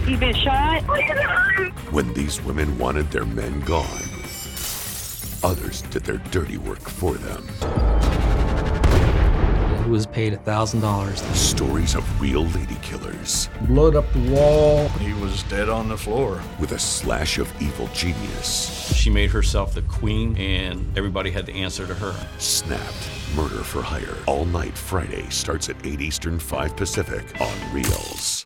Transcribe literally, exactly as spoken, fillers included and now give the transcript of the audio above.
You've been shot? When these women wanted their men gone, others did their dirty work for them. He was paid one thousand dollars. Stories of real lady killers. Blood up the wall. He was dead on the floor. With a slash of evil genius. She made herself the queen, and everybody had to answer to her. Snapped. Murder for Hire. All night Friday starts at eight Eastern, five Pacific on Reels.